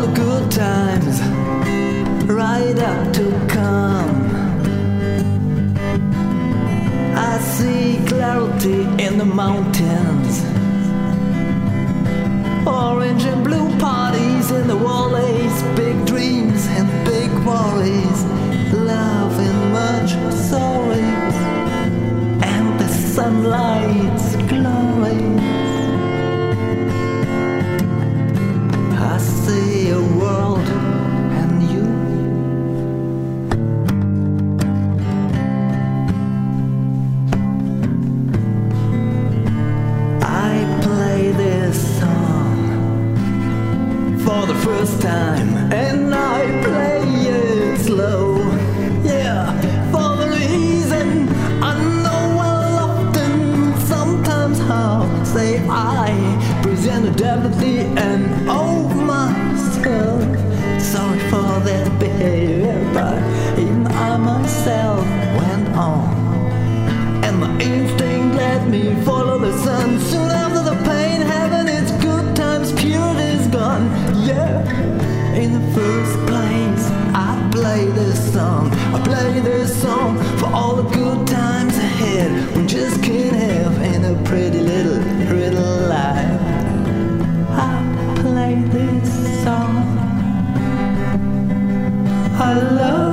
all the good times right up to come. I see clarity in the mountains, orange and blue parties in the valleys, big dreams and big worries, love and much sorries, and the sunlight's glowing. I see a world and you. I play this song for the first time, and I play it slow. Yeah, for the reason I know well often, sometimes how say I present a definitely and over myself. Sorry for that behavior, but even I myself went on, and my instinct let me follow the sun. Soon after the pain, heaven, its good times, purity's gone. Yeah, in the first place, I play this song. I play this song for all the good times ahead. We just can't have in a pretty little life. I play this song. I love